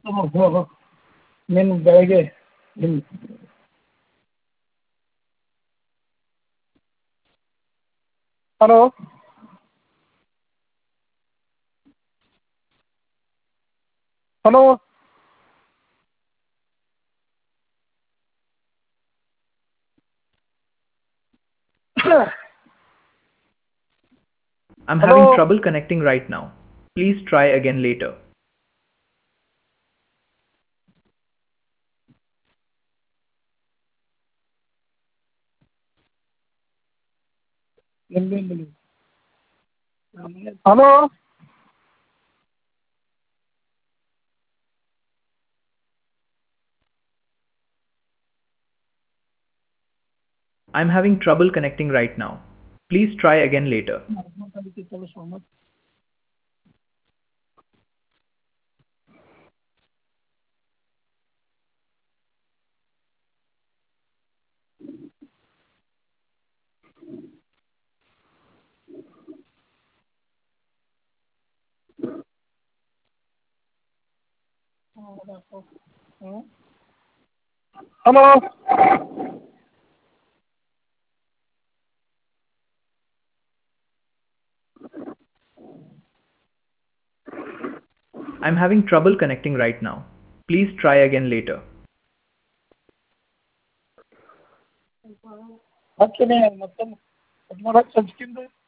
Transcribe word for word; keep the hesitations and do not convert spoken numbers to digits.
నేను ಬೆಳಗ್ಗೆ hello hello I'm hello having trouble connecting right now. Please try again later. Hello I'm having trouble connecting right now. Please try again later. Hello I'm having trouble connecting right now. Please try again later. ಮತ್ತೆ ಮತ್ತೆ cut ಮಾಡಕ್ಕೆ ಸಂಚಿಕೆಂದು